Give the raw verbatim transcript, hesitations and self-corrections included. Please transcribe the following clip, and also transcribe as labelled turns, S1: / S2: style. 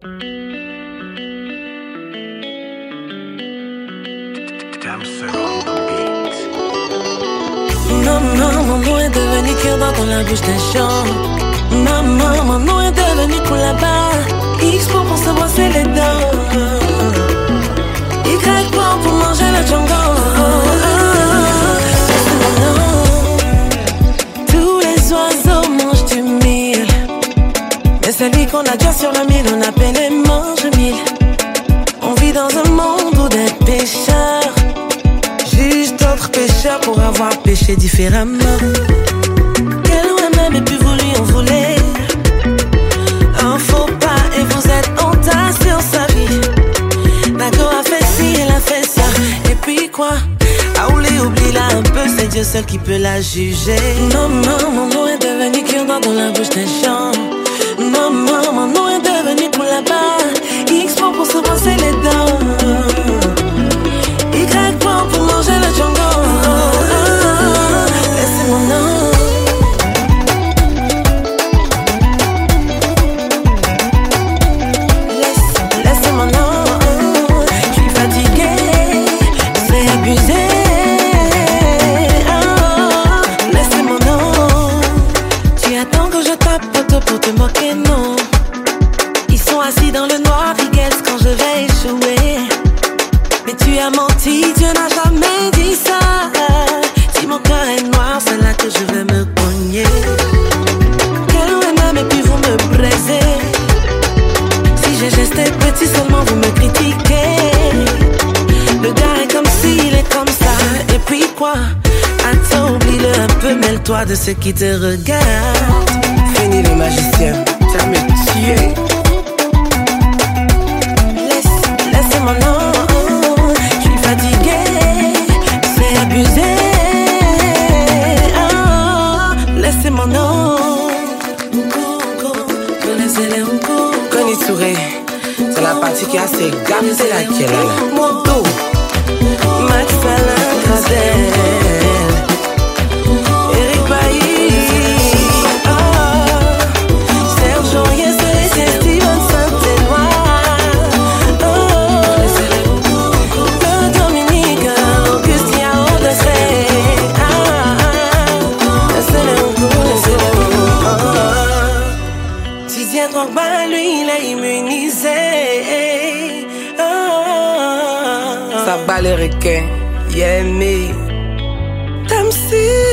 S1: Maman, mon nom est devenu cœur dans la bouche des gens. Maman, mon nom est devenu pour là-bas. X pour pour se brosser les dents. Y pour pour manger le django. C'est mon nom. Tous les oiseaux mangent du mille, mais celui qu'on a déjà sur la mille, on appelle les mange-mille. On vit dans un monde où des pêcheurs jugent d'autres pêcheurs pour avoir pêché différemment. Quel ouais même et puis vous lui en voulez. Un faux pas et vous êtes entassé sur sa vie. D'accord a fait ci, elle a fait ça. Et puis quoi? Aoulé, oublie-la un peu, c'est Dieu seul qui peut la juger. Maman, mon nom est devenu cure-dent dans la bouche des gens. Maman, mon nom est devenu pour là-bas. X pour pour se brosser les dents. Y pour pour manger le django. Laissez mon nom. Laisse, laissez mon nom. Je suis fatiguée, c'est abusé. Oh, laissez mon nom. Tu attends que je tape pour te moquer, non. Ils sont assis dans le noir, ils guettent quand je vais échouer. Mais tu as menti, Dieu n'a jamais dit ça. Si mon cœur est noir, c'est là que je vais me cogner. Quel même et puis vous me braisez. Si j'ai gesté petit seulement, vous me critiquez. Le gars est comme ci, il est comme ça. Et puis quoi? Attends, oublie-le un peu, mêle-toi de ceux qui te regardent.
S2: Fini les magiciens, tu vas me tuer.
S1: Laisse, laissez mon nom. Je suis fatiguée, c'est abusé. Oh, laissez mon nom. Connaissez les Moukou.
S2: Connie Touré, c'est la partie qui a ses gammes, c'est laquelle là?
S1: Mon dos, Max Alain Crasel. Lui, il est immunisé. Oh,
S2: ça bat les requins, yeah me.
S1: Comme si